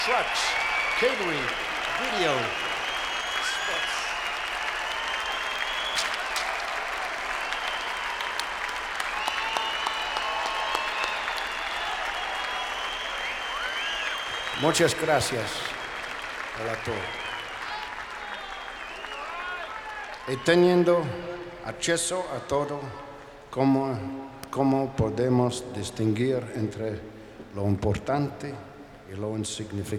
trucks, catering, video, spots. Muchas gracias a todos. Y teniendo acceso a todo, ¿cómo podemos distinguir entre lo importante y lo insignificante?